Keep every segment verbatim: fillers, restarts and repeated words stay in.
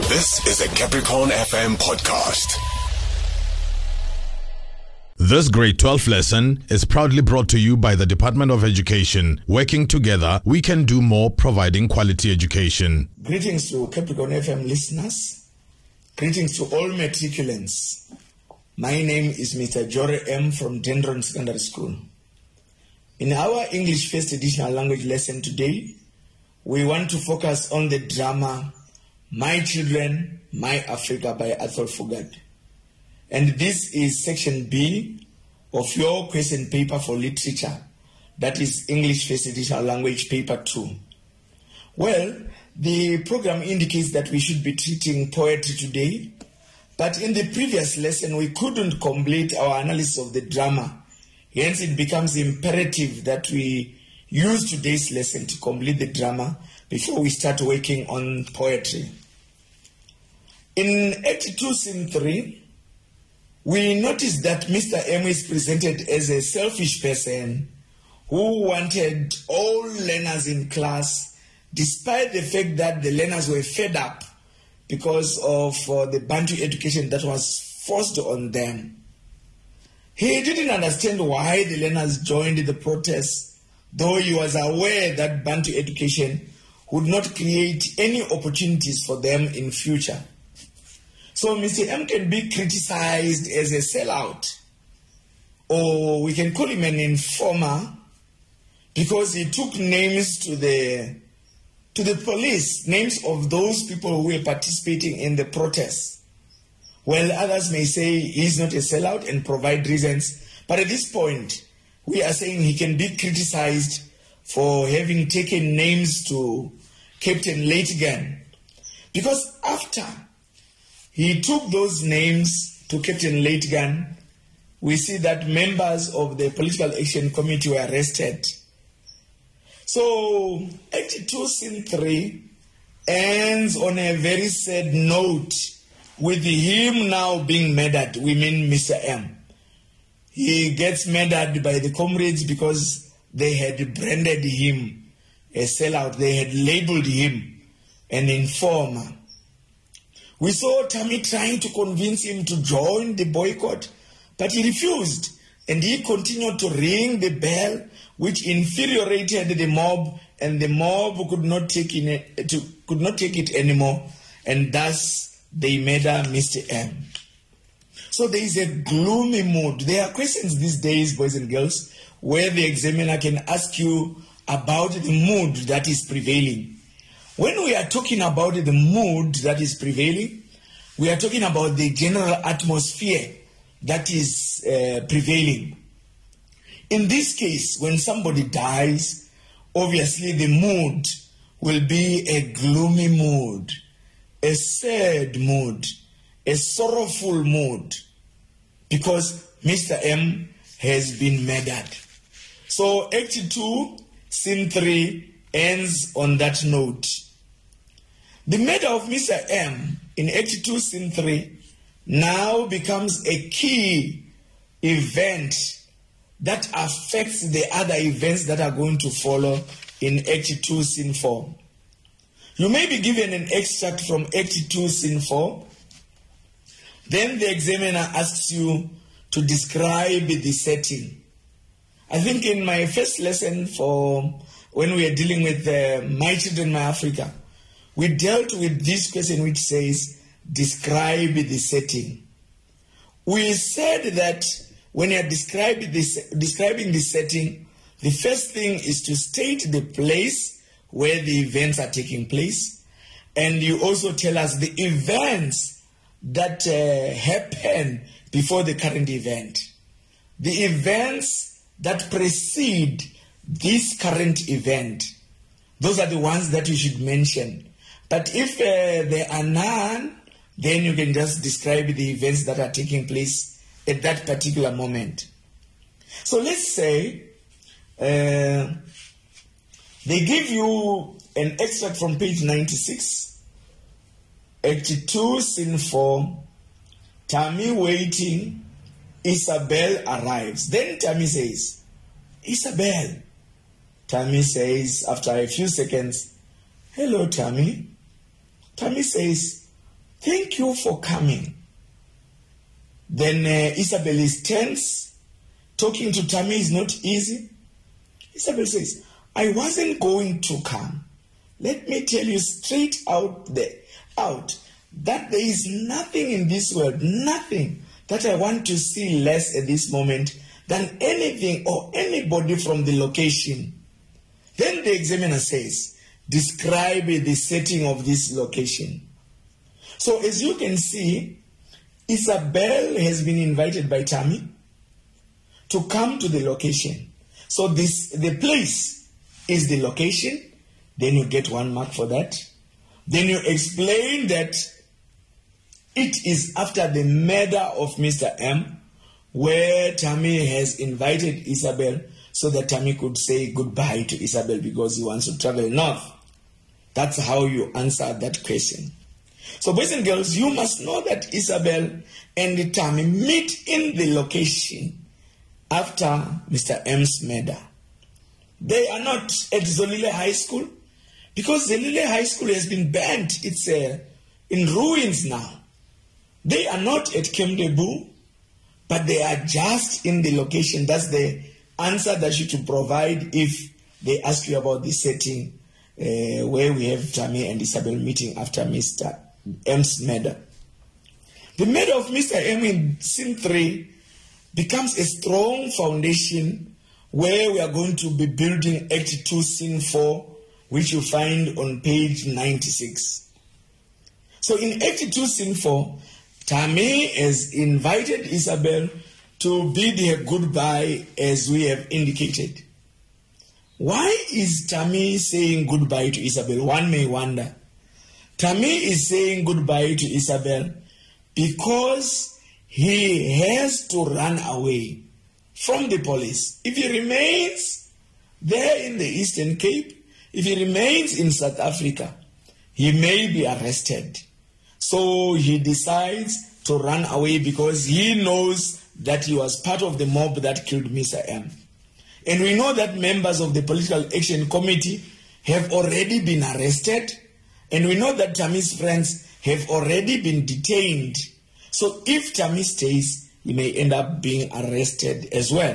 This is a Capricorn F M podcast. This grade twelve lesson is proudly brought to you by the Department of Education. Working together, we can do more, providing quality education. Greetings to Capricorn F M listeners. Greetings to all matriculants. My name is Mister Jore M. from Dendron Secondary School. In our English First Additional Language lesson today, we want to focus on the drama My Children, My Africa by Athol Fugard. And this is section B of your question paper for literature. That is English First Additional Language paper two. Well, the program indicates that we should be treating poetry today, but in the previous lesson we couldn't complete our analysis of the drama. Hence it becomes imperative that we use today's lesson to complete the drama before we start working on poetry. In Act two, Scene three, we notice that Mister M is presented as a selfish person who wanted all learners in class, despite the fact that the learners were fed up because of uh, the Bantu education that was forced on them. He didn't understand why the learners joined the protest, though he was aware that Bantu education would not create any opportunities for them in future. So Mister M can be criticized as a sellout, or we can call him an informer, because he took names to the to the police, names of those people who were participating in the protests. Well, others may say he's not a sellout and provide reasons, but at this point, we are saying he can be criticized for having taken names to Captain Leitgan, because after he took those names to Captain Leitgan, we see that members of the Political Action Committee were arrested. So, Act two, Scene three ends on a very sad note, with him now being murdered. We mean Mister M. He gets murdered by the comrades because they had branded him a sellout. They had labeled him an informer. We saw Tammy trying to convince him to join the boycott, but he refused, and he continued to ring the bell, which infuriated the mob, and the mob could not take in it, to, could not take it anymore, and thus they murder Mister M. So there is a gloomy mood. There are questions these days, boys and girls, where the examiner can ask you about the mood that is prevailing. When we are talking about the mood that is prevailing, we are talking about the general atmosphere that is uh, prevailing. In this case, when somebody dies, obviously the mood will be a gloomy mood, a sad mood, a sorrowful mood, because Mister M has been murdered. So Act two, Scene three ends on that note. The murder of Mister M in Act two, Scene three now becomes a key event that affects the other events that are going to follow in Act two, Scene four. You may be given an extract from Act two, Scene four. Then the examiner asks you to describe the setting. I think in my first lesson for when we are dealing with uh, My Children, My Africa, we dealt with this question which says, describe the setting. We said that when you are describing this, describing the setting, the first thing is to state the place where the events are taking place. And you also tell us the events that uh, happen before the current event. The events that precede this current event, those are the ones that you should mention. But if uh, there are none, then you can just describe the events that are taking place at that particular moment. So let's say uh, they give you an extract from page ninety-six, Act two, Scene four, Tammy waiting, Isabel arrives. Then Tammy says, Isabel. Tammy says, after a few seconds, hello, Tammy. Tammy says, thank you for coming. Then uh, Isabel is tense. Talking to Tammy is not easy. Isabel says, I wasn't going to come. Let me tell you straight out there, out, that there is nothing in this world, nothing that I want to see less at this moment than anything or anybody from the location. Then the examiner says, describe the setting of this location. So as you can see, Isabel has been invited by Tammy to come to the location. So this the place is the location. Then you get one mark for that. Then you explain that it is after the murder of Mister M, where Tammy has invited Isabel so that Tammy could say goodbye to Isabel because he wants to travel north. That's how you answer that question. So boys and girls, you must know that Isabel and Tammy meet in the location after Mister M's murder. They are not at Zolile High School because Zolile High School has been banned. It's uh, in ruins now. They are not at Kemdebu, but they are just in the location. That's the answer that you to provide if they ask you about the setting uh, where we have Tammy and Isabel meeting after Mister M's murder. The murder of Mister M in scene three becomes a strong foundation where we are going to be building Act two, Scene four, which you find on page ninety-six. So in Act two, Scene four, Tammy has invited Isabel to bid her goodbye as we have indicated. Why is Tammy saying goodbye to Isabel? One may wonder. Tammy is saying goodbye to Isabel because he has to run away from the police. If he remains there in the Eastern Cape, if he remains in South Africa, he may be arrested. So he decides to run away because he knows that he was part of the mob that killed Mister M. And we know that members of the Political Action Committee have already been arrested. And we know that Tammy's friends have already been detained. So if Tammy stays, he may end up being arrested as well.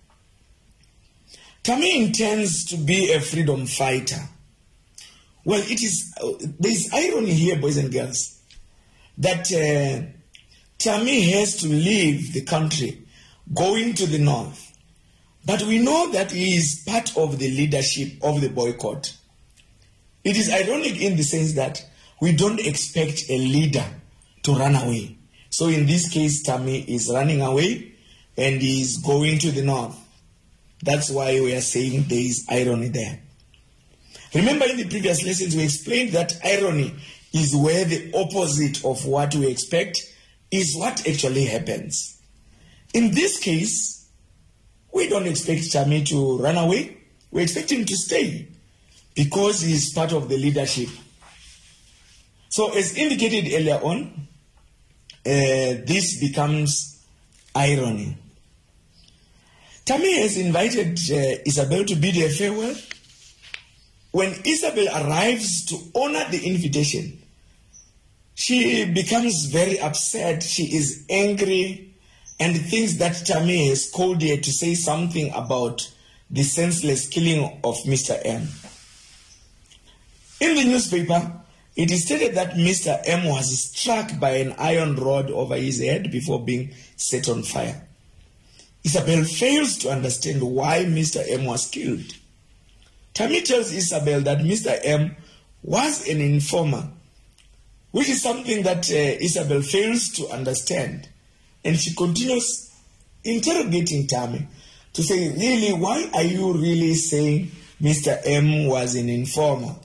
Tammy intends to be a freedom fighter. Well, it is uh, there is irony here, boys and girls, that uh, Tammy has to leave the country, going to the north. But we know that he is part of the leadership of the boycott. It is ironic in the sense that we don't expect a leader to run away. So in this case, Tammy is running away and he is going to the north. That's why we are saying there is irony there. Remember in the previous lessons, we explained that irony is where the opposite of what we expect is what actually happens. In this case, we don't expect Tammy to run away. We expect him to stay because he is part of the leadership. So as indicated earlier on, uh, this becomes irony. Tammy has invited uh, Isabel to bid her farewell. When Isabel arrives to honor the invitation, she becomes very upset. She is angry and thinks that Tammy has called her to say something about the senseless killing of Mister M. In the newspaper, it is stated that Mister M was struck by an iron rod over his head before being set on fire. Isabel fails to understand why Mister M was killed. Tammy tells Isabel that Mister M was an informer, which is something that uh, Isabel fails to understand. And she continues interrogating Tammy to say, really, why are you really saying Mister M was an informer?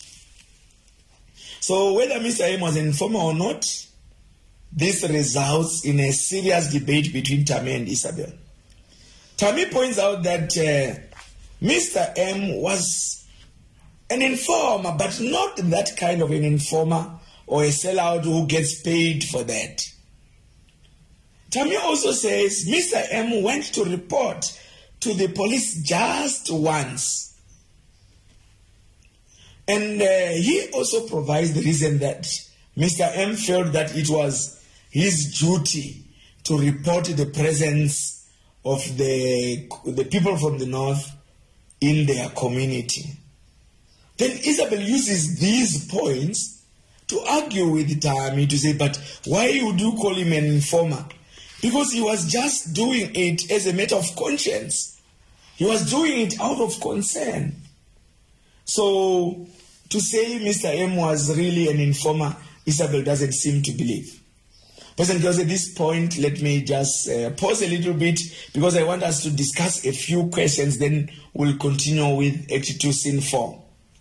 So whether Mister M was an informer or not, this results in a serious debate between Tammy and Isabel. Tammy points out that uh, Mister M was an informer, but not that kind of an informer or a sellout who gets paid for that. Tammy also says Mister M went to report to the police just once. And uh, he also provides the reason that Mister M felt that it was his duty to report the presence of the, the people from the north in their community. Then Isabel uses these points to argue with Tammy to say, but why would you call him an informer? Because he was just doing it as a matter of conscience. He was doing it out of concern. So to say Mister M was really an informer, Isabel doesn't seem to believe. President Girls, at this point, let me just uh, pause a little bit because I want us to discuss a few questions, then we'll continue with eighty-two scene four.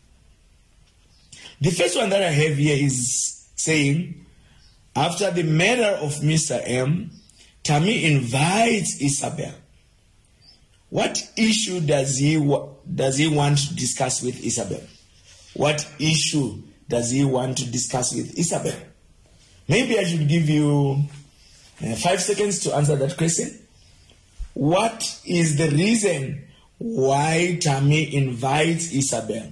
The first one that I have here is saying, after the murder of Mister M, Tammy invites Isabel. What issue does he, does he want to discuss with Isabel? What issue does he want to discuss with Isabel? Maybe I should give you uh, five seconds to answer that question. What is the reason why Tammy invites Isabel?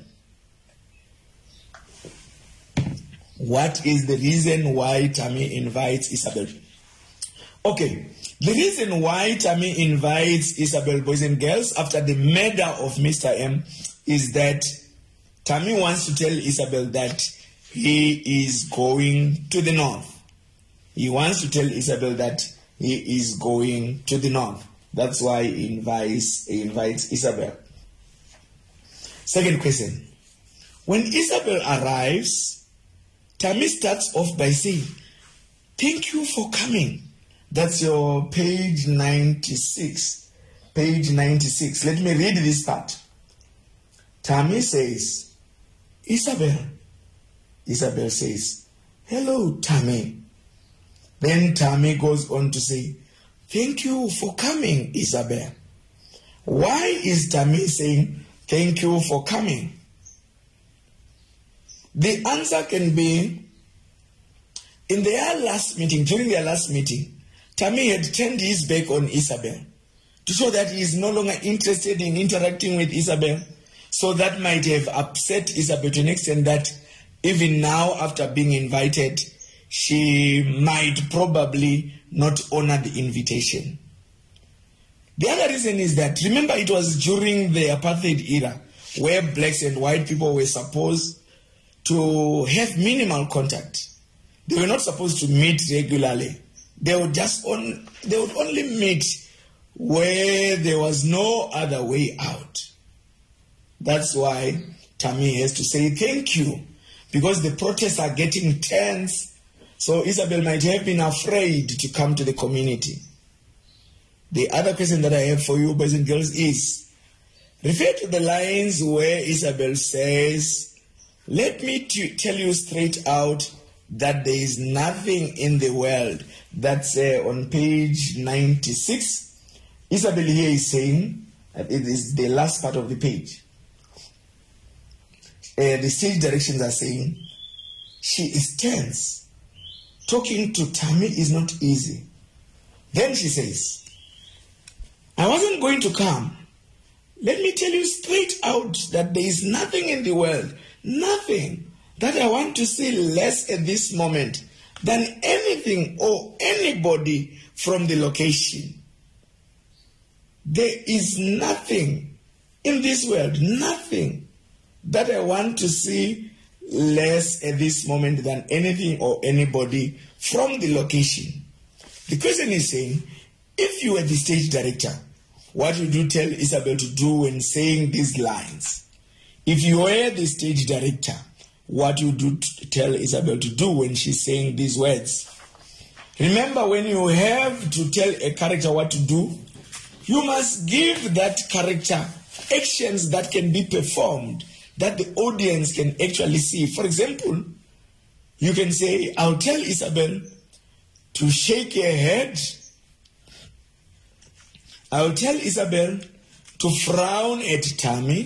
What is the reason why Tammy invites Isabel? Okay, the reason why Tammy invites Isabel, boys and girls, after the murder of Mister M, is that Tammy wants to tell Isabel that he is going to the north. He wants to tell Isabel that he is going to the north. That's why he invites, he invites Isabel. Second question. When Isabel arrives, Tammy starts off by saying, thank you for coming. That's your page ninety-six. Page ninety-six. Let me read this part. Tammy says, Isabel. Isabel says, hello, Tammy. Then Tammy goes on to say, thank you for coming, Isabel. Why is Tammy saying, thank you for coming? The answer can be, in their last meeting, during their last meeting, Tammy had turned his back on Isabel to show that he is no longer interested in interacting with Isabel. So that might have upset Isabel to an extent that even now, after being invited, she might probably not honor the invitation. The other reason is that, remember, it was during the apartheid era where blacks and white people were supposed to have minimal contact. They were not supposed to meet regularly. They would just on, they would only meet where there was no other way out. That's why Tammy has to say thank you, because the protests are getting tense. So Isabel might have been afraid to come to the community. The other question that I have for you, boys and girls, is refer to the lines where Isabel says, let me t- tell you straight out that there is nothing in the world. That's uh, on page ninety-six. Isabel here is saying, uh, it is the last part of the page. Uh, the stage directions are saying, she is tense. Talking to Tammy is not easy. Then she says, I wasn't going to come. Let me tell you straight out that there is nothing in the world, nothing that I want to see less at this moment than anything or anybody from the location. There is nothing in this world, nothing that I want to see less at this moment than anything or anybody from the location. The question is saying, if you were the stage director, what would you tell Isabel to do when saying these lines? If you were the stage director, what would you tell Isabel to do when she's saying these words? Remember, when you have to tell a character what to do, you must give that character actions that can be performed, that the audience can actually see. For example, you can say, I'll tell Isabel to shake her head. I'll tell Isabel to frown at Tammy.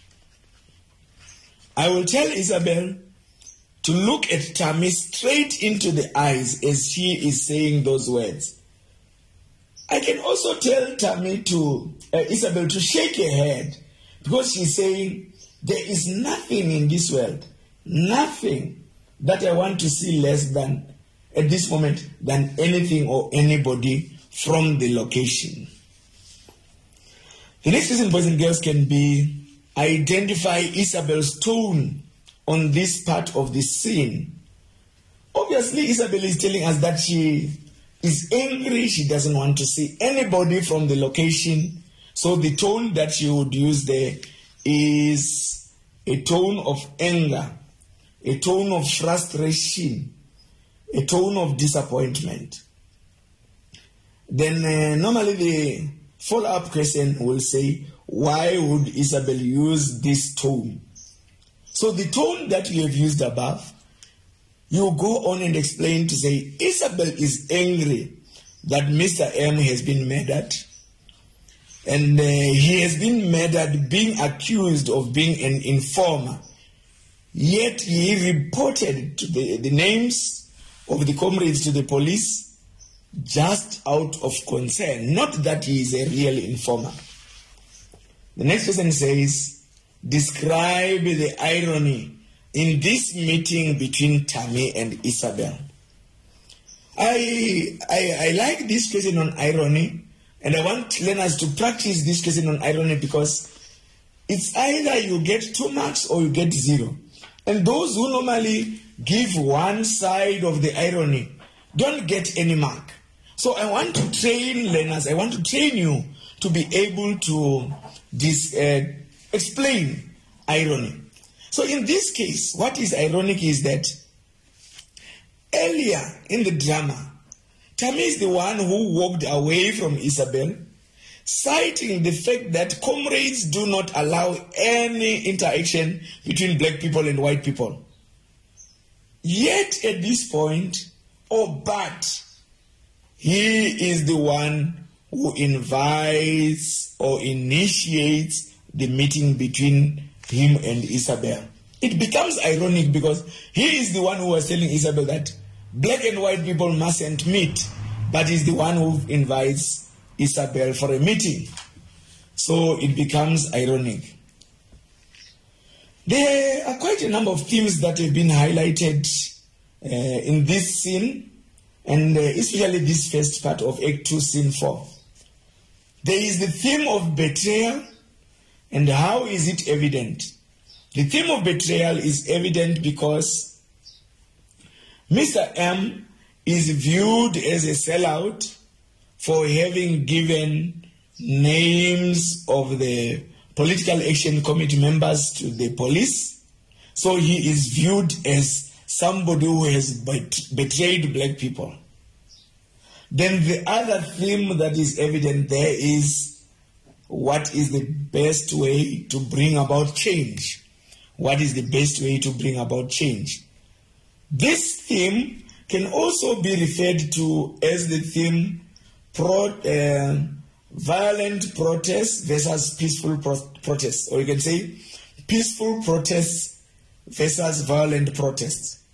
I will tell Isabel to look at Tammy straight into the eyes as she is saying those words. I can also tell Tammy to, uh, Isabel to shake her head, because she's saying, there is nothing in this world, nothing that I want to see less than, at this moment, than anything or anybody from the location. The next reason, boys and girls, can be identify Isabel's tone on this part of the scene. Obviously, Isabel is telling us that she is angry. She doesn't want to see anybody from the location. So the tone that she would use there is a tone of anger, a tone of frustration, a tone of disappointment. Then uh, normally the follow-up question will say, why would Isabel use this tone? So the tone that you have used above, you go on and explain to say, Isabel is angry that Mister M has been murdered. And uh, he has been murdered being accused of being an informer. Yet he reported to the, the names of the comrades to the police just out of concern, not that he is a real informer. The next person says, describe the irony in this meeting between Tammy and Isabel. I, I, I like this question on irony, and I want learners to practice this question on irony because it's either you get two marks or you get zero. And those who normally give one side of the irony don't get any mark. So I want to train learners, I want to train you to be able to dis, uh, explain irony. So in this case, what is ironic is that earlier in the drama, Tammy is the one who walked away from Isabel, citing the fact that comrades do not allow any interaction between black people and white people. Yet at this point, oh, but he is the one who invites or initiates the meeting between him and Isabel. It becomes ironic because he is the one who was telling Isabel that black and white people mustn't meet, but he's the one who invites Isabel for a meeting. So it becomes ironic. There are quite a number of themes that have been highlighted uh, in this scene, and uh, especially this first part of Act two, Scene four. There is the theme of betrayal, and how is it evident? The theme of betrayal is evident because Mister M is viewed as a sellout for having given names of the political action committee members to the police. So he is viewed as somebody who has bet- betrayed black people. Then the other theme that is evident there is what is the best way to bring about change? What is the best way to bring about change? This theme can also be referred to as the theme pro, uh, violent protests versus peaceful pro- protests. Or you can say peaceful protests versus violent protests.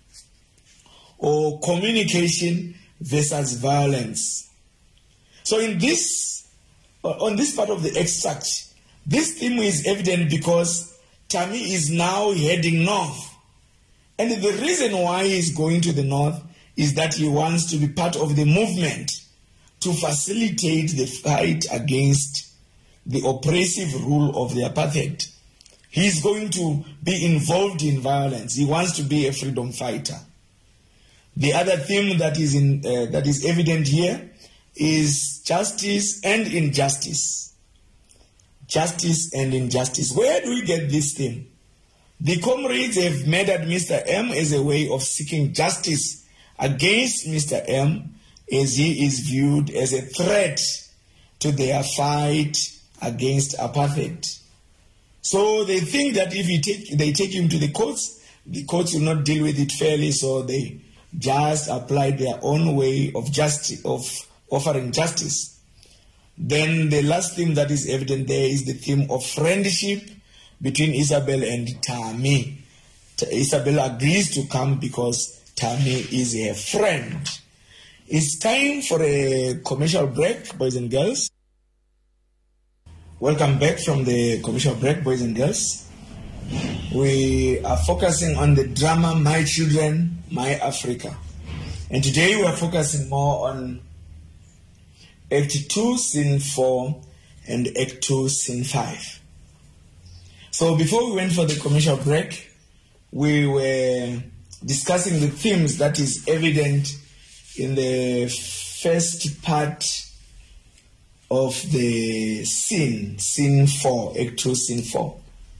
Or communication versus violence. So in this, on this part of the extract, this theme is evident because Tammy is now heading north. And the reason why he's going to the north is that he wants to be part of the movement to facilitate the fight against the oppressive rule of the apartheid. He's going to be involved in violence. He wants to be a freedom fighter. The other theme that is in uh, that is evident here is justice and injustice. Justice and injustice. Where do we get this theme? The comrades have murdered Mister M as a way of seeking justice against Mister M, as he is viewed as a threat to their fight against apartheid. So they think that if you take, they take him to the courts, the courts will not deal with it fairly, so they just apply their own way of justice, of offering justice. Then the last theme that is evident there is the theme of friendship between Isabel and Tammy. Isabel agrees to come because Tammy is her friend. It's time for a commercial break, boys and girls. Welcome back from the commercial break, boys and girls. We are focusing on the drama My Children, My Africa. And today we are focusing more on Act two, Scene four, and Act two, Scene five. So before we went for the commercial break, we were discussing the themes that is evident in the first part of the scene, Scene four, Act two, Scene four.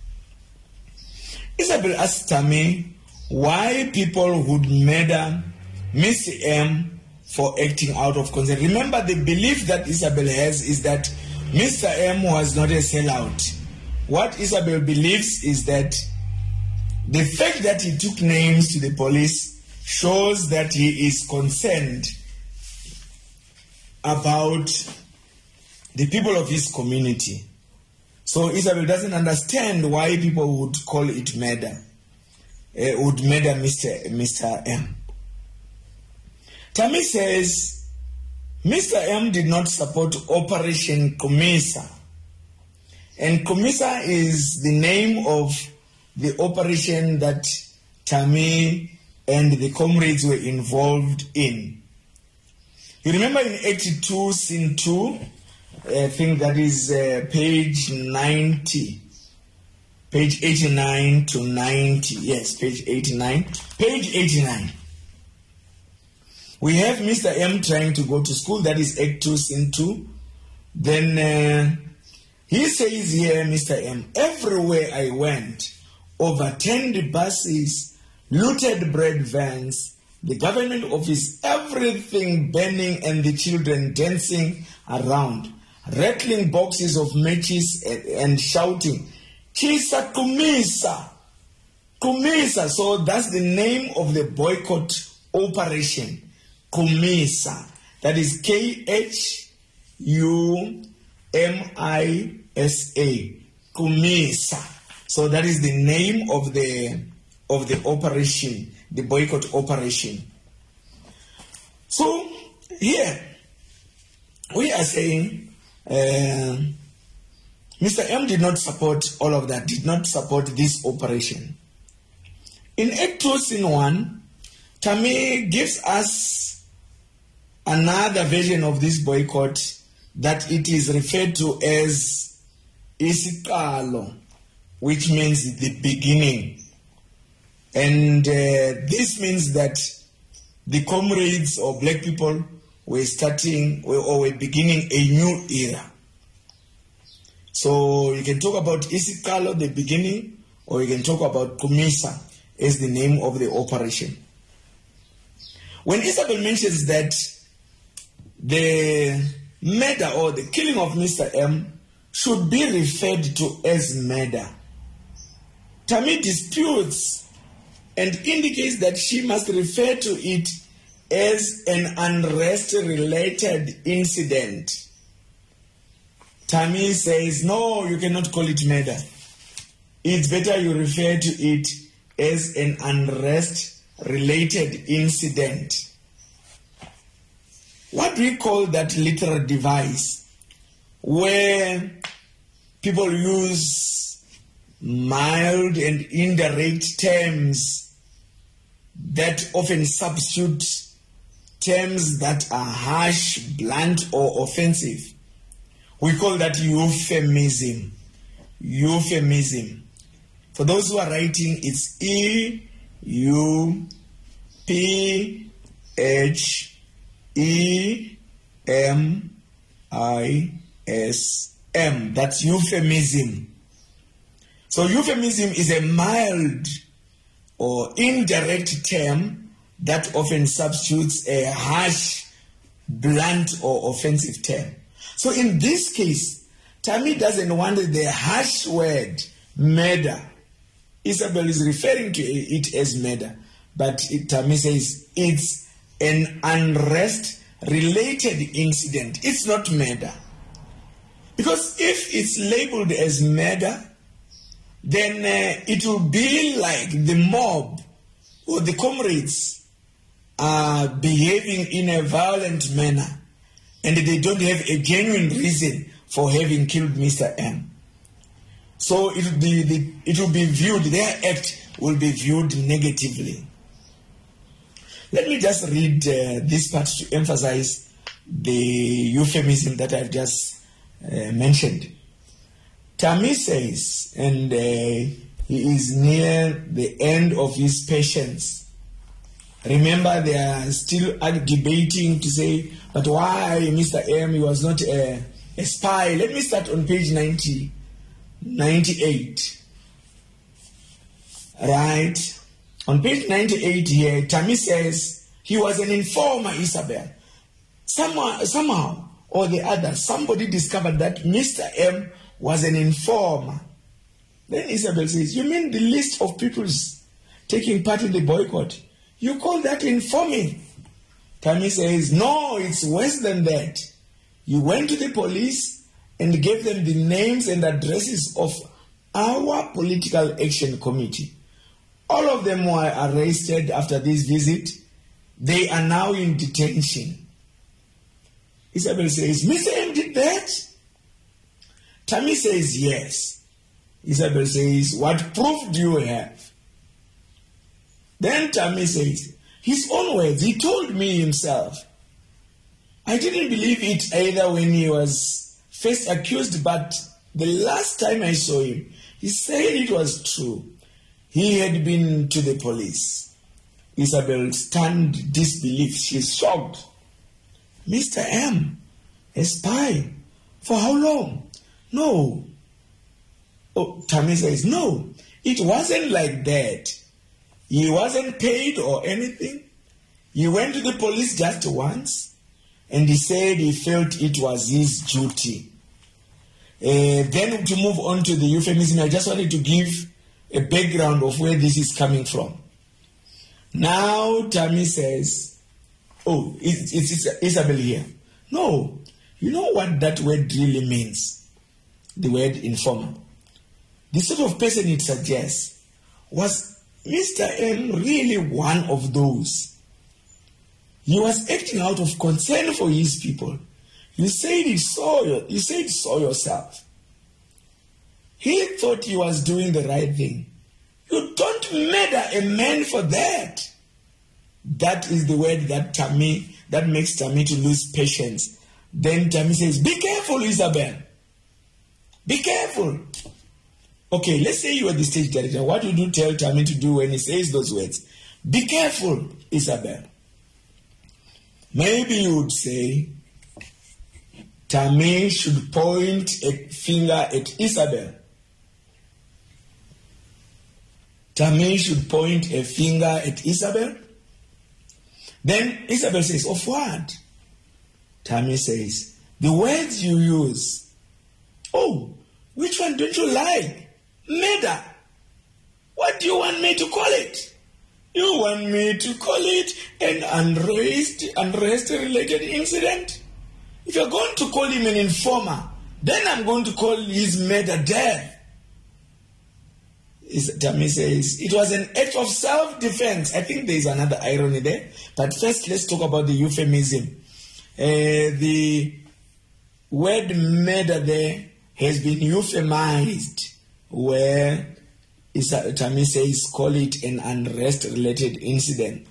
Isabel asked Tammy why people would murder Mister M for acting out of consent. Remember, the belief that Isabel has is that Mister M was not a sellout. What Isabel believes is that the fact that he took names to the police shows that he is concerned about the people of his community. So Isabel doesn't understand why people would call it murder, uh, would murder Mister Mister M. Tammy says Mister M did not support Operation Kumisa. And Kumisa is the name of the operation that Tammy and the comrades were involved in. You remember in Act two, Scene two, I think that is uh, page ninety, page eighty-nine to ninety. Yes, page eighty-nine. Page eighty-nine. We have Mister M trying to go to school. That is Act two, Scene two. Then uh, he says here, Mister M, everywhere I went, overturned buses, looted bread vans, the government office, everything burning and the children dancing around, rattling boxes of matches and, and shouting, Chisa Kumisa, Kumisa. So that's the name of the boycott operation, Kumisa. That is K H U M I S A, Kumisa. So that is the name of the of the operation, the boycott operation. So here we are saying uh, Mister M did not support all of that, did not support this operation. In Act two, Scene one, Tammy gives us another version of this boycott that it is referred to as Isikalo, which means the beginning. And uh, this means that the comrades or black people were starting or were beginning a new era. So you can talk about Isikalo, the beginning, or you can talk about Kumisa as the name of the operation. When Isabel mentions that the murder or the killing of Mister M should be referred to as murder, Tammy disputes and indicates that she must refer to it as an unrest-related incident. Tammy says, no, you cannot call it murder. It's better you refer to it as an unrest-related incident. What do we call that literal device where people use mild and indirect terms that often substitute terms that are harsh, blunt, or offensive? We call that euphemism. Euphemism. For those who are writing, it's E U P H E M I S M. That's euphemism. So euphemism is a mild or indirect term that often substitutes a harsh, blunt, or offensive term. So in this case, Tammy doesn't want the harsh word murder. Isabel is referring to it as murder, but it, Tammy says it's an unrest-related incident. It's not murder. Because if it's labeled as murder, then uh, it will be like the mob or the comrades are behaving in a violent manner and they don't have a genuine reason for having killed Mister M. So it will be, the, it will be viewed, their act will be viewed negatively. Let me just read uh, this part to emphasize the euphemism that I've just uh, mentioned. Tammy says, and uh, he is near the end of his patience. Remember, they are still debating to say, but why Mister M, he was not a, a spy. Let me start on page ninety, ninety-eight. Right? On page ninety-eight here, Tammy says, he was an informer, Isabel. Somehow, somehow or the other, somebody discovered that Mister M was an informer. Then Isabel says, you mean the list of people taking part in the boycott? You call that informing? Tammy says, no, it's worse than that. You went to the police and gave them the names and addresses of our political action committee. All of them were arrested after this visit. They are now in detention. Isabel says, Mister M did that? Tammy says, yes. Isabel says, what proof do you have? Then Tammy says, his own words, he told me himself. I didn't believe it either when he was first accused, but the last time I saw him, he said it was true. He had been to the police. Isabel stunned disbelief. She's shocked. Mister M, a spy? For how long? No. Oh, Tammy says, no, it wasn't like that. He wasn't paid or anything. He went to the police just once, and he said he felt it was his duty. Uh, then to move on to the euphemism, I just wanted to give a background of where this is coming from. Now Tammy says, oh, it's, it's, it's Isabel here. No, you know what that word really means? The word informer. The sort of person it suggests, was Mister M really one of those? He was acting out of concern for his people. You said he saw you, you said saw yourself. He thought he was doing the right thing. You don't murder a man for that. That is the word that Tammy, that makes Tammy to lose patience. Then Tammy says, be careful, Isabel. Be careful. Okay, let's say you are the stage director. What would you tell Tammy to do when he says those words? Be careful, Isabel. Maybe you would say, Tammy should point a finger at Isabel. Tammy should point a finger at Isabel. Then Isabel says, of what? Tammy says, the words you use. Oh, which one don't you like? Murder. What do you want me to call it? You want me to call it an unrest, unrest-related incident? If you're going to call him an informer, then I'm going to call his murder death. Tammy says, it was an act of self-defense. I think there is another irony there. But first, let's talk about the euphemism. Uh, the word murder there has been euphemized, where Tammy says, call it an unrest-related incident.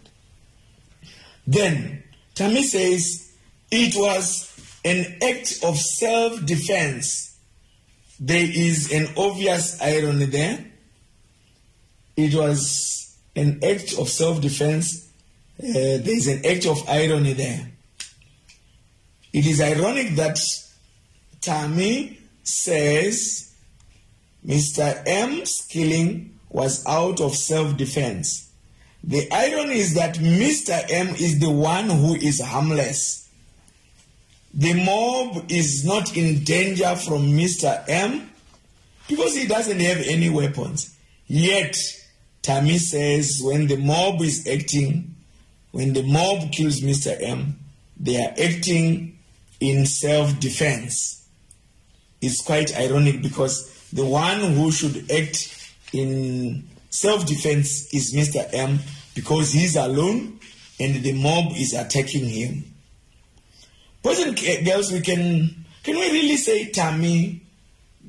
Then, Tammy says, it was an act of self-defense. There is an obvious irony there. It was an act of self-defense. Uh, there is an act of irony there. It is ironic that Tammy says Mister M's killing was out of self-defense. The irony is that Mister M is the one who is harmless. The mob is not in danger from Mister M because he doesn't have any weapons. Yet, Tammy says when the mob is acting, when the mob kills Mister M, they are acting in self-defense. It's quite ironic because the one who should act in self-defense is Mister M because he's alone and the mob is attacking him. Boys and girls, we can, can we really say Tammy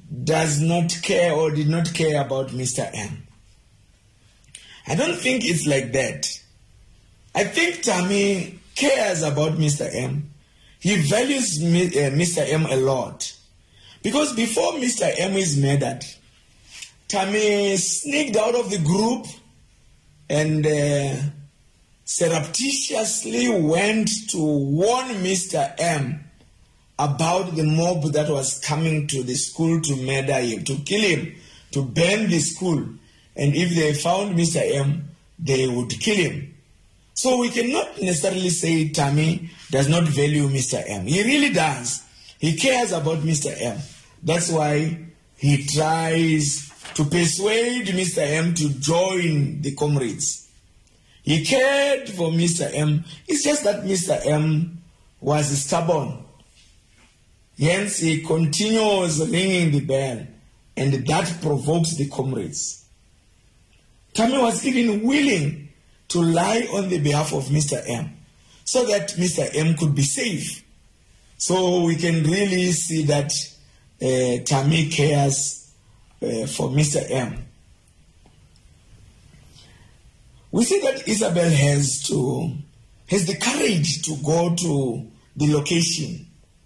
does not care or did not care about Mister M. I don't think it's like that. I think Tammy cares about Mister M. He values Mister M a lot. Because before Mister M is murdered, Tammy sneaked out of the group and uh, surreptitiously went to warn Mister M about the mob that was coming to the school to murder him, to kill him, to burn the school. And if they found Mister M, they would kill him. So we cannot necessarily say Tammy does not value Mister M. He really does. He cares about Mister M. That's why he tries to persuade Mister M to join the comrades. He cared for Mister M. It's just that Mister M was stubborn. Hence, he continues ringing the bell, and that provokes the comrades. Tammy was even willing to lie on the behalf of Mister M, so that Mister M could be safe. So we can really see that uh, Tammy cares uh, for Mister M. We see that Isabel has to has the courage to go to the location.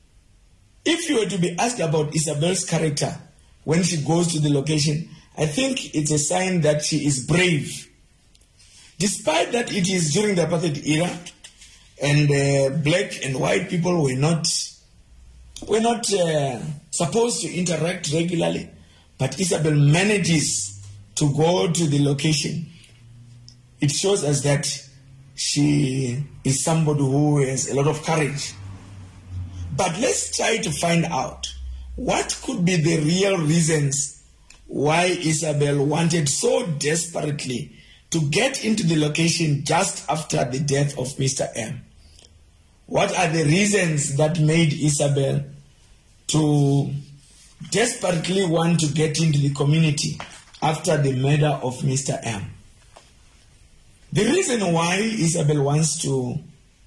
If you were to be asked about Isabel's character when she goes to the location, I think it's a sign that she is brave. Despite that it is during the apartheid era, and uh, black and white people were not were not uh, supposed to interact regularly, but Isabel manages to go to the location. It shows us that she is somebody who has a lot of courage. But let's try to find out what could be the real reasons why Isabel wanted so desperately to get into the location just after the death of Mister M. What are the reasons that made Isabel to desperately want to get into the community after the murder of Mister M? The reason why Isabel wants to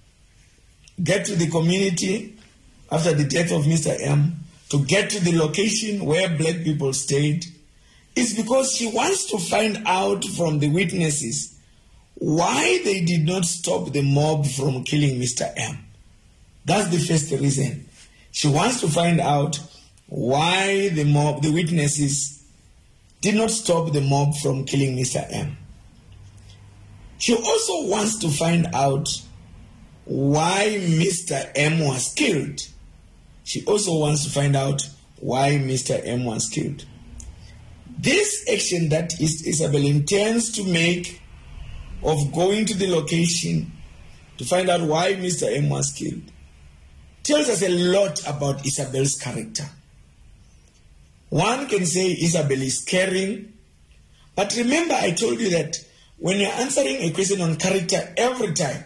get to the community after the death of Mister M, to get to the location where black people stayed, is because she wants to find out from the witnesses why they did not stop the mob from killing Mister M. That's the first reason. She wants to find out why the mob, the witnesses, did not stop the mob from killing Mister M. She also wants to find out why Mister M was killed. She also wants to find out why Mister M was killed. This action that Isabel intends to make of going to the location to find out why Mister M was killed tells us a lot about Isabel's character. One can say Isabel is caring, but remember I told you that when you're answering a question on character every time,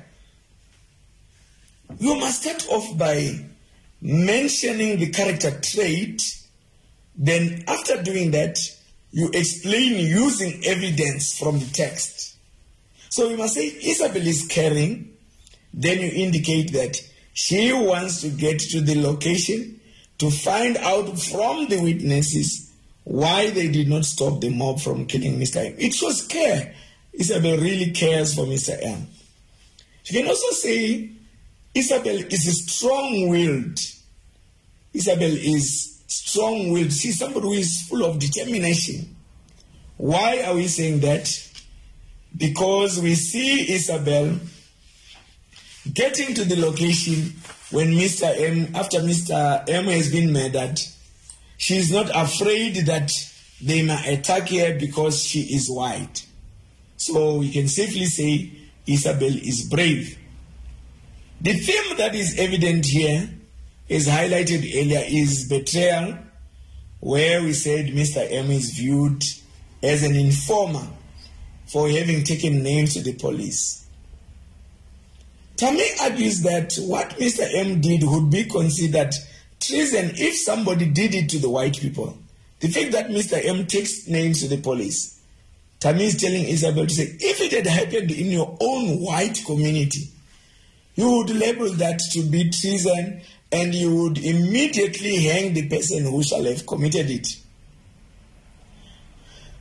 you must start off by mentioning the character trait. Then after doing that, you explain using evidence from the text. So we must say Isabel is caring. Then you indicate that she wants to get to the location to find out from the witnesses why they did not stop the mob from killing Mister M. It shows care. Isabel really cares for Mister M. You can also say Isabel is strong-willed. Isabel is strong-willed. She's somebody who is full of determination. Why are we saying that? Because we see Isabel getting to the location when Mister M, after Mister M has been murdered. She is not afraid that they may attack her because she is white. So we can safely say Isabel is brave. The theme that is evident here, as highlighted earlier, is betrayal, where we said Mister M is viewed as an informer for having taken names to the police. Tammy argues that what Mister M did would be considered treason if somebody did it to the white people. The fact that Mister M takes names to the police, Tammy is telling Isabel to say, if it had happened in your own white community, you would label that to be treason and you would immediately hang the person who shall have committed it.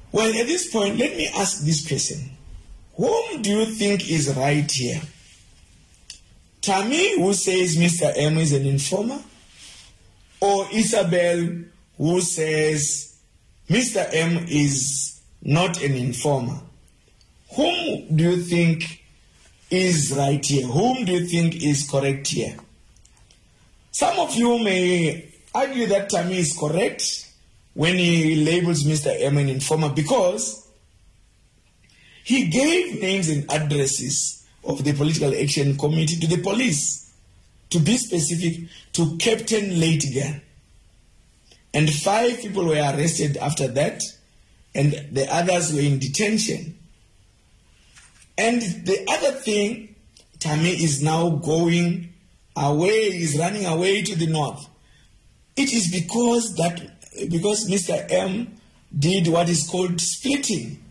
Well, at this point, let me ask this question. Whom do you think is right here? Tammy, who says Mister M is an informer, or Isabel, who says Mister M is not an informer? Whom do you think is right here? Whom do you think is correct here? Some of you may argue that Tammy is correct when he labels Mister M an informer because he gave names and addresses of the political action committee to the police, to be specific, to Captain Leitigan. And five people were arrested after that, and the others were in detention. And the other thing, Tammy is now going away, is running away to the north. It is because that because Mister M did what is called splitting.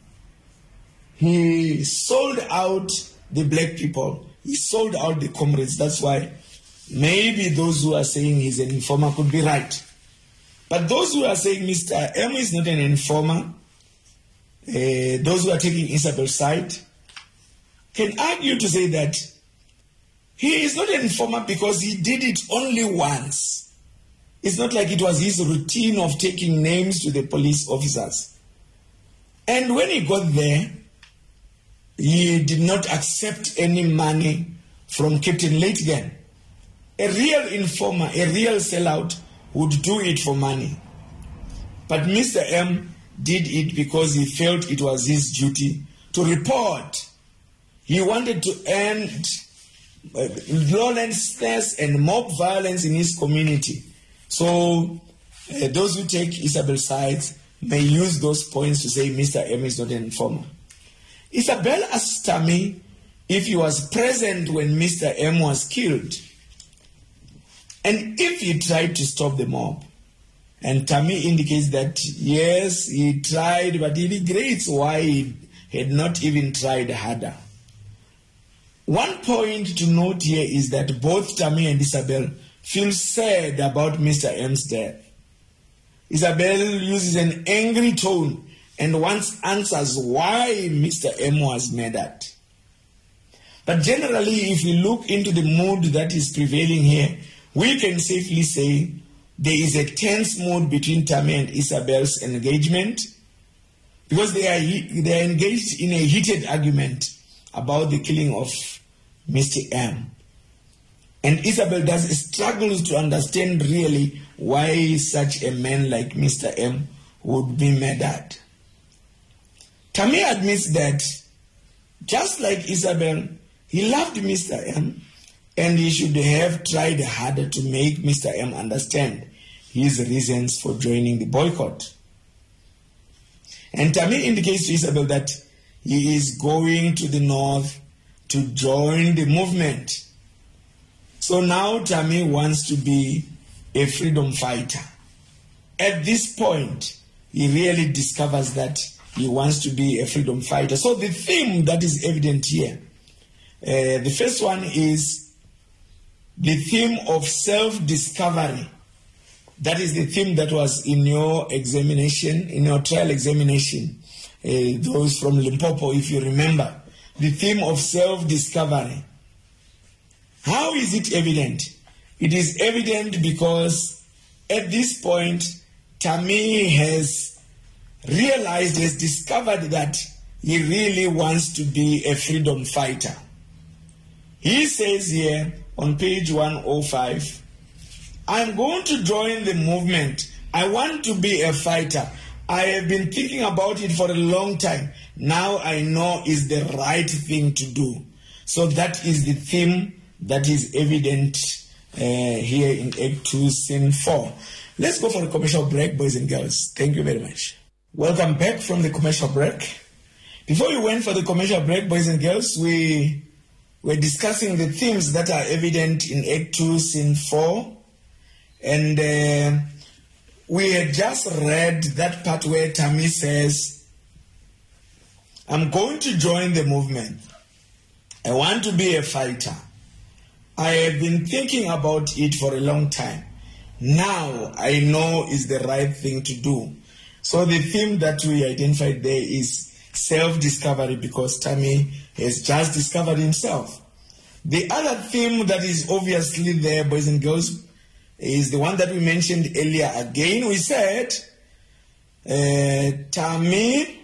He sold out the black people. He sold out the comrades. That's why maybe those who are saying he's an informer could be right. But those who are saying Mister M is not an informer, uh, those who are taking Isabel's side, can argue to say that he is not an informer because he did it only once. It's not like it was his routine of taking names to the police officers. And when he got there, he did not accept any money from Captain Leitigan. A real informer, a real sellout would do it for money. But Mister M did it because he felt it was his duty to report. He wanted to end lawlessness and mob violence in his community. So uh, those who take Isabel's side may use those points to say Mister M is not an informer. Isabel asked Tammy if he was present when Mister M was killed and if he tried to stop the mob. And Tammy indicates that yes, he tried, but he regrets why he had not even tried harder. One point to note here is that both Tammy and Isabel feel sad about Mister M's death. Isabel uses an angry tone and wants answers why Mister M was murdered. But generally, if we look into the mood that is prevailing here, we can safely say there is a tense mood between Tammy and Isabel's engagement because they are, they are engaged in a heated argument about the killing of Mister M. And Isabel does struggle to understand really why such a man like Mister M would be murdered. Tammy admits that, just like Isabel, he loved Mister M and he should have tried harder to make Mister M understand his reasons for joining the boycott. And Tammy indicates to Isabel that he is going to the north to join the movement. So now Tammy wants to be a freedom fighter. At this point, he really discovers that he wants to be a freedom fighter. So the theme that is evident here, uh, the first one is the theme of self-discovery. That is the theme that was in your examination, in your trial examination, uh, those from Limpopo, if you remember. The theme of self-discovery. How is it evident? It is evident because at this point, Tammy has realized, has discovered that he really wants to be a freedom fighter. He says here on page one oh five, I'm going to join the movement. I want to be a fighter. I have been thinking about it for a long time. Now I know it's the right thing to do. So that is the theme that is evident uh, here in Act two, Scene four. Let's go for a commercial break, boys and girls. Thank you very much. Welcome back from the commercial break. Before we went for the commercial break, boys and girls, we were discussing the themes that are evident in Act two, Scene four. And uh, we had just read that part where Tammy says, I'm going to join the movement. I want to be a fighter. I have been thinking about it for a long time. Now I know it's the right thing to do. So the theme that we identified there is self-discovery, because Tammy has just discovered himself. The other theme that is obviously there, boys and girls, is the one that we mentioned earlier. Again, we said uh, Tammy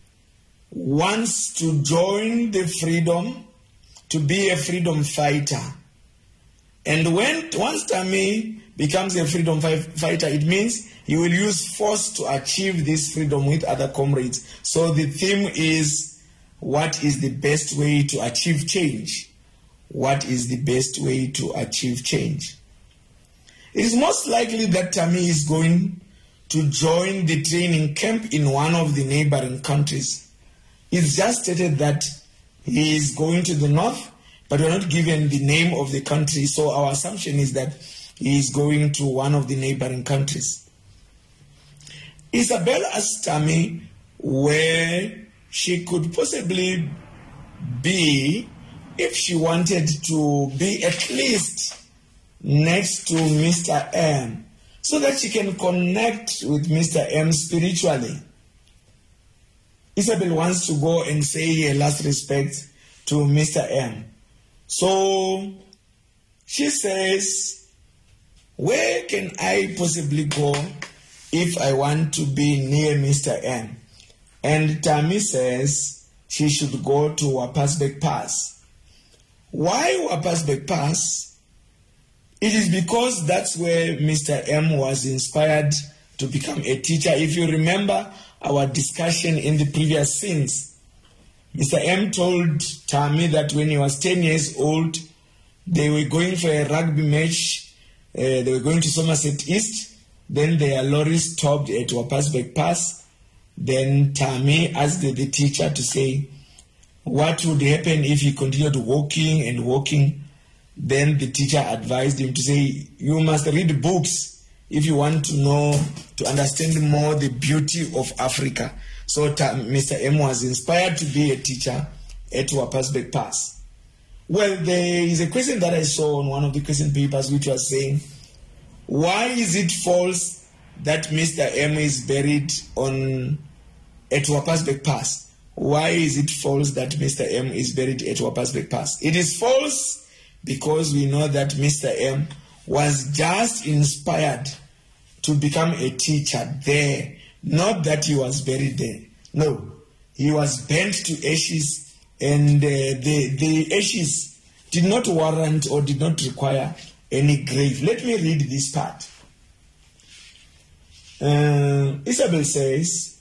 wants to join the freedom, to be a freedom fighter. And when once Tammy becomes a freedom fi- fighter, it means he will use force to achieve this freedom with other comrades. So the theme is, what is the best way to achieve change? What is the best way to achieve change? It is most likely that Tammy is going to join the training camp in one of the neighboring countries. It's just stated that he is going to the north, but we're not given the name of the country, so our assumption is that he is going to one of the neighboring countries. Isabel asked Tammy where she could possibly be if she wanted to be at least next to Mister M, so that she can connect with Mister M spiritually. Isabel wants to go and say her last respect to Mister M. So she says, where can I possibly go if I want to be near Mister M? And Tammy says she should go to Wapasbek Pass. Why Wapasbek Pass? It is because that's where Mister M was inspired to become a teacher. If you remember our discussion in the previous scenes, Mister M told Tammy that when he was ten years old, they were going for a rugby match. Uh, they were going to Somerset East. Then their lorry stopped at Wapasbek Pass. Then Tammy asked the, the teacher to say what would happen if he continued walking and walking. Then the teacher advised him to say, you must read books if you want to know, to understand more the beauty of Africa. So Mister M was inspired to be a teacher at Wapasbek Pass. Well, there is a question that I saw on one of the question papers which was saying, why is it false that Mister M is buried on at Wapasbek Pass? Why is it false that Mister M is buried at Wapasbek Pass? It is false because we know that Mister M was just inspired to become a teacher there, not that he was buried there. No, he was burnt to ashes, and uh, the, the ashes did not warrant or did not require any grave. Let me read this part. Uh, Isabel says,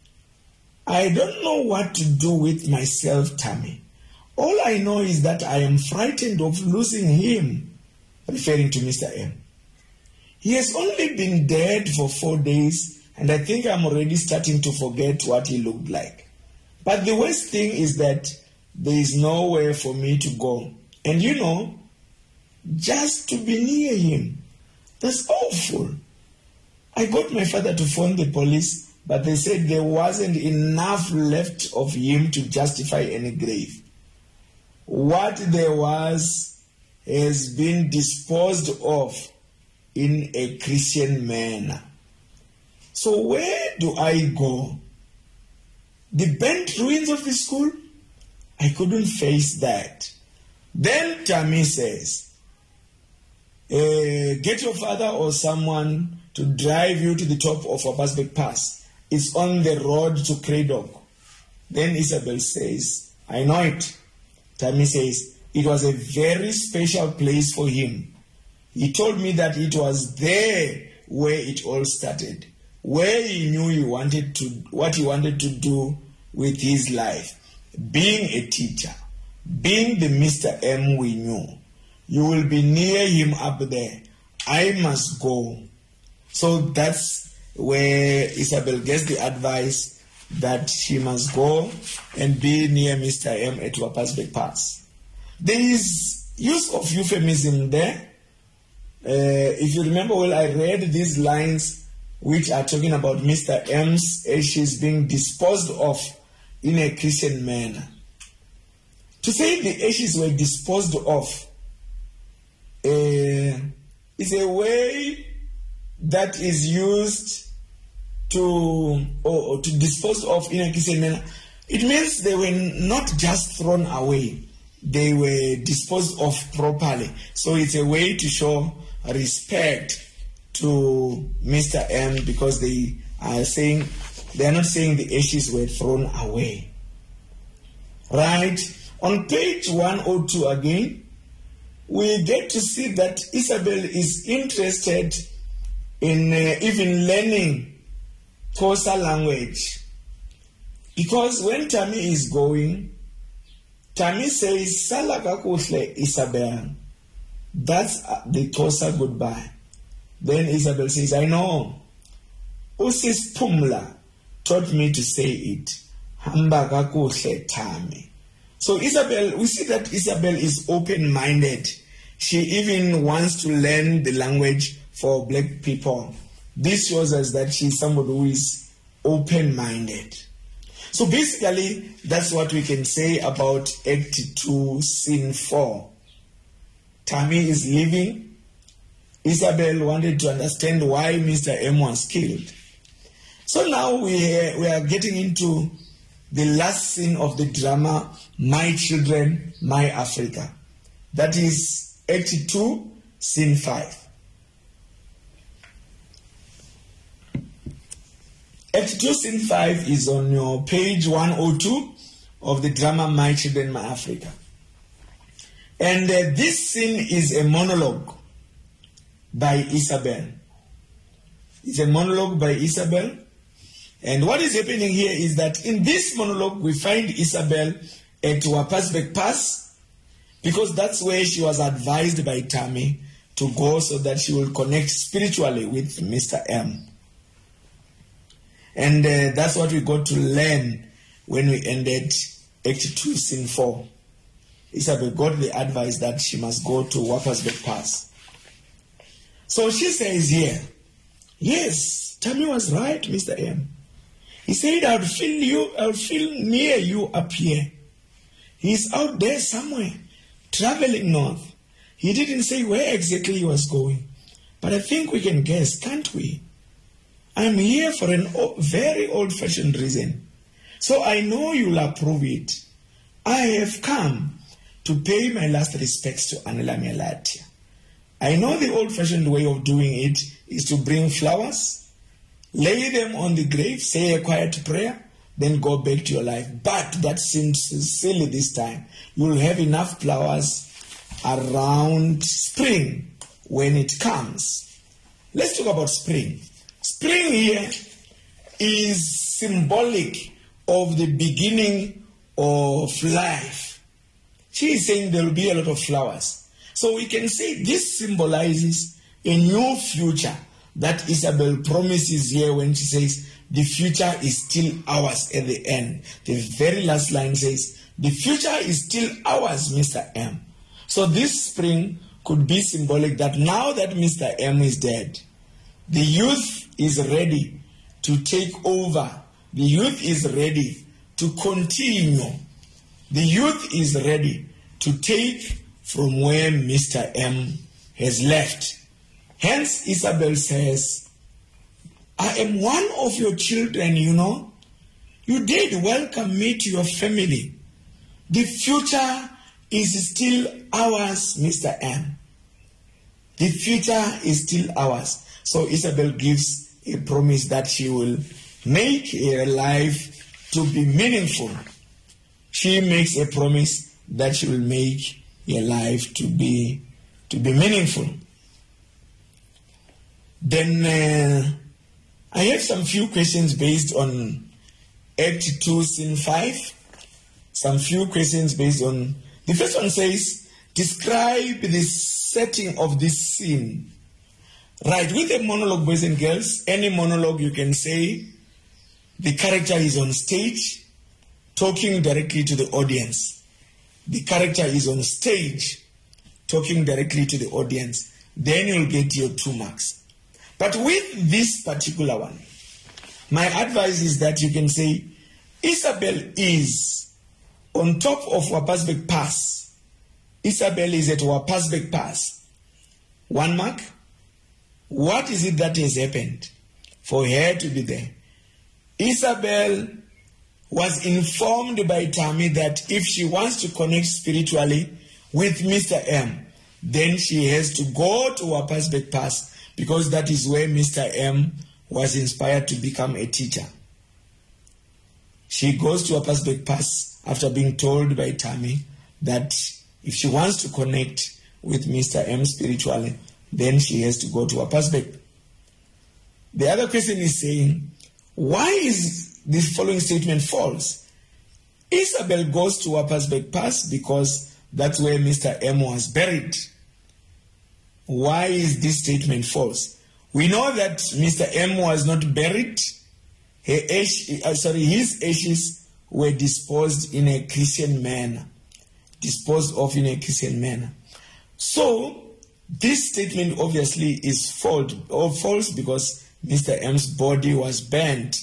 I don't know what to do with myself, Tammy. All I know is that I am frightened of losing him, referring to Mister M. He has only been dead for four days, and I think I'm already starting to forget what he looked like. But the worst thing is that there is nowhere for me to go. And you know, just to be near him, that's awful. I got my father to phone the police, but they said there wasn't enough left of him to justify any grave. What there was has been disposed of in a Christian manner. So where do I go? The burnt ruins of the school? I couldn't face that. Then Tammy says, uh, get your father or someone to drive you to the top of Wapasbek Pass. It's on the road to Craddock. Then Isabel says, I know it. Tammy says, it was a very special place for him. He told me that it was there where it all started, where he knew he wanted to, what he wanted to do with his life. Being a teacher, being the Mister M we knew. You will be near him up there. I must go. So that's where Isabel gets the advice that she must go and be near Mister M at Wapasbek Pass. There is use of euphemism there. Uh, if you remember well, I read these lines which are talking about Mister M's ashes being disposed of in a Christian manner. To say the ashes were disposed of uh, is a way that is used to or, or to dispose of in a decent manner, it means they were not just thrown away, they were disposed of properly. So it's a way to show respect to Mister M, because they are saying, they are not saying the ashes were thrown away. Right? On page one oh two again, we get to see that Isabel is interested in uh, even learning Xhosa language. Because when Tammy is going, Tammy says, "Sala kakuhle, Isabel." That's the Xhosa goodbye. Then Isabel says, "I know. Usis Pumla taught me to say it. Hamba kakuhle, Tammy." So Isabel, we see that Isabel is open-minded. She even wants to learn the language for black people. This shows us that she's somebody who is open-minded. So basically, that's what we can say about Act two, Scene four. Tammy is leaving. Isabel wanted to understand why Mister M was killed. So now we, we are getting into the last scene of the drama, My Children, My Africa. That is Act two, Scene five. Act two, Scene five is on your page one oh two of the drama, My Children, My Africa. And uh, this scene is a monologue by Isabel. It's a monologue by Isabel. And what is happening here is that in this monologue, we find Isabel at Wapasbek Pass, because that's where she was advised by Tammy to go so that she will connect spiritually with Mister M. And uh, that's what we got to learn when we ended Act two, Scene four. Isabel got the advice that she must go to Wapasbek Pass. So she says here, "Yes, Tammy was right, Mister M. He said, I would feel you, I would feel near you up here. He's out there somewhere, traveling north. He didn't say where exactly he was going, but I think we can guess, can't we? I'm here for a very old-fashioned reason, so I know you'll approve it. I have come to pay my last respects to Anela Melatia. I know the old-fashioned way of doing it is to bring flowers, lay them on the grave, say a quiet prayer, then go back to your life. But that seems silly this time. You'll have enough flowers around spring when it comes." Let's talk about spring. Spring here is symbolic of the beginning of life. She is saying there will be a lot of flowers. So we can say this symbolizes a new future that Isabel promises here when she says, the future is still ours at the end. The very last line says, the future is still ours, Mister M. So this spring could be symbolic that now that Mister M is dead, the youth is ready to take over. The youth is ready to continue. The youth is ready to take from where Mister M has left. Hence, Isabel says, I am one of your children, you know. You did welcome me to your family. The future is still ours, Mister M. The future is still ours. So Isabel gives a promise that she will make her life to be meaningful. She makes a promise that she will make her life to be to be meaningful. Then uh, I have some few questions based on Act two, Scene five. Some few questions based on... The first one says, describe the setting of this scene. Right, with a monologue, boys and girls, any monologue you can say, the character is on stage, talking directly to the audience. The character is on stage, talking directly to the audience. Then you'll get your two marks. But with this particular one, my advice is that you can say, Isabel is on top of Wapasbek Pass. Isabel is at Wapasbek Pass. One mark. What is it that has happened for her to be there? Isabel was informed by Tammy that if she wants to connect spiritually with Mister M, then she has to go to Wapersburg Pass, because that is where Mister M was inspired to become a teacher. She goes to Wapersburg Pass after being told by Tammy that if she wants to connect with Mister M spiritually, then she has to go to Wapersburg. The other question is saying, why is this following statement false? Isabel goes to Wapersburg Pass because that's where Mister M was buried. Why is this statement false? We know that Mister M was not buried. Her ash, uh, sorry, his ashes were disposed in a Christian manner. Disposed of in a Christian manner. So, this statement obviously is false, or false because Mister M's body was burnt.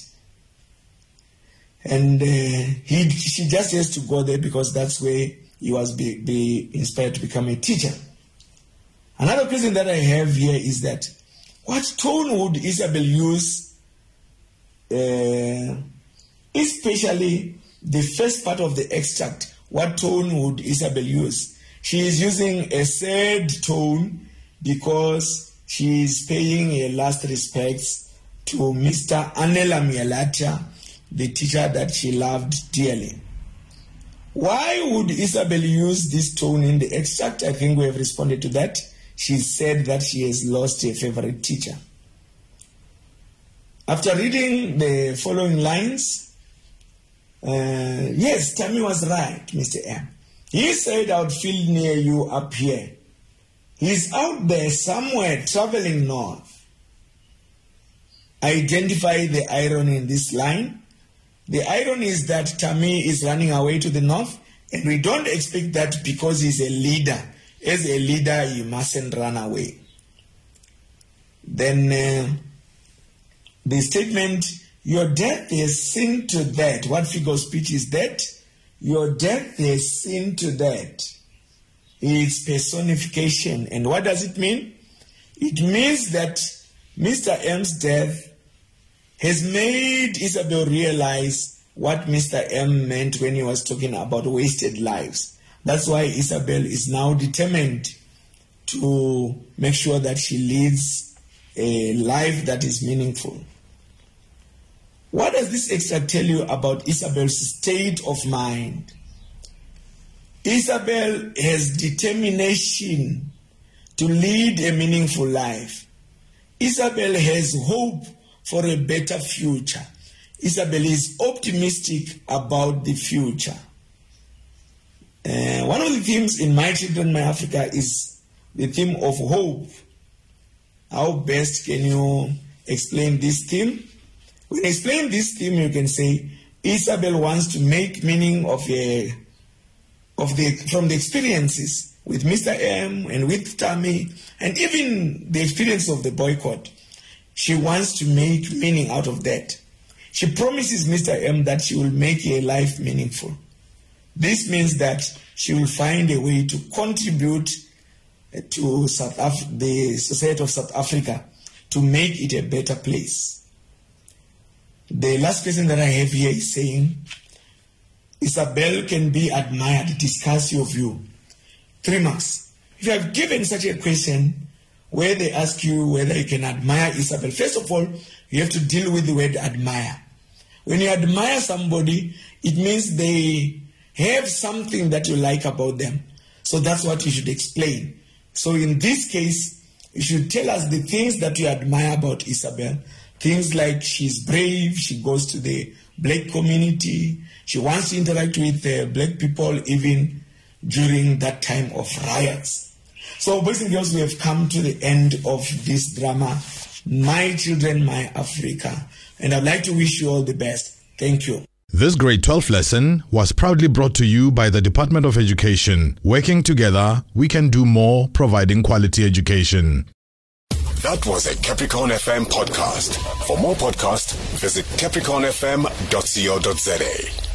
And uh, he, she just has to go there because that's where he was be, be inspired to become a teacher. Another question that I have here is that, what tone would Isabel use, uh, especially the first part of the extract? What tone would Isabel use? She is using a sad tone because she is paying her last respects to Mister Anela Mialatia, the teacher that she loved dearly. Why would Isabel use this tone in the extract? I think we have responded to that. She said that she has lost her favorite teacher. After reading the following lines, uh, yes, Tammy was right, Mister M. He said, I would feel near you up here. He's out there somewhere traveling north. Identify the irony in this line. The irony is that Tammy is running away to the north, and we don't expect that because he's a leader. As a leader, you mustn't run away. Then uh, the statement, your death has seen to that. What figure of speech is that? Your death has seen to that. It's personification. And what does it mean? It means that Mister M's death has made Isabel realize what Mister M meant when he was talking about wasted lives. That's why Isabel is now determined to make sure that she leads a life that is meaningful. What does this extract tell you about Isabel's state of mind? Isabel has determination to lead a meaningful life. Isabel has hope for a better future. Isabel is optimistic about the future. Uh, one of the themes in My Children, My Africa is the theme of hope. How best can you explain this theme? When you explain this theme, you can say Isabel wants to make meaning of a, of the from the experiences with Mister M and with Tammy, and even the experience of the boycott. She wants to make meaning out of that. She promises Mister M that she will make her life meaningful. This means that she will find a way to contribute to South Af- the society of South Africa to make it a better place. The last question that I have here is saying, Isabel can be admired. Discuss your view. Three marks. If you have given such a question where they ask you whether you can admire Isabel, first of all, you have to deal with the word admire. When you admire somebody, it means they have something that you like about them. So that's what you should explain. So in this case, you should tell us the things that you admire about Isabel. Things like she's brave, she goes to the black community, she wants to interact with uh, black people even during that time of riots. So boys and girls, we have come to the end of this drama, My Children, My Africa. And I'd like to wish you all the best. Thank you. This grade twelve lesson was proudly brought to you by the Department of Education. Working together, we can do more, providing quality education. That was a Capricorn F M podcast. For more podcasts, visit capricorn f m dot co dot za.